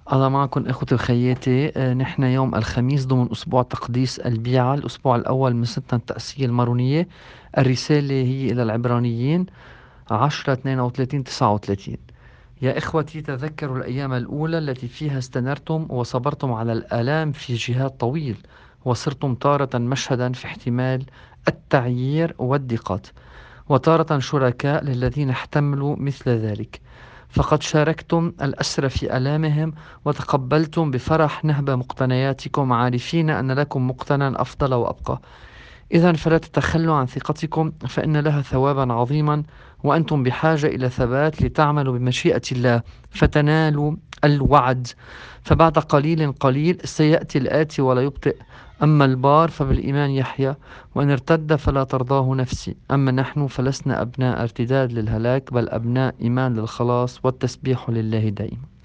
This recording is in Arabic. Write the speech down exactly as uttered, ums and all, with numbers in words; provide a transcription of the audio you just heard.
الله معكم إخوتي وخياتي. آه، نحن يوم الخميس ضمن أسبوع تقديس البيعة، الأسبوع الأول من سنة التأسية المارونية. الرسالة هي إلى العبرانيين عشرة اثنين وثلاثين تسعة وثلاثين. يا إخوتي، تذكروا الأيام الأولى التي فيها استنرتم وصبرتم على الآلام في جهاد طويل، وصرتم تارة مشهدا في احتمال التعيير والضيقات، وتارة شركاء للذين احتملوا مثل ذلك. فقد شاركتم الأسرى في آلامهم، وتقبلتم بفرح نهب مقتنياتكم، عارفين أن لكم مقتنى أفضل وأبقى. إذا فلا تتخلوا عن ثقتكم، فإن لها ثوابا عظيما، وأنتم بحاجة إلى ثبات لتعملوا بمشيئة الله فتنالوا الوعد. فبعد قليل قليل سيأتي الآتي ولا يبطئ. أما البار فبالإيمان يحيى، وإن ارتد فلا ترضاه نفسي. أما نحن فلسنا أبناء ارتداد للهلاك، بل أبناء إيمان للخلاص، والتسبيح لله دائما.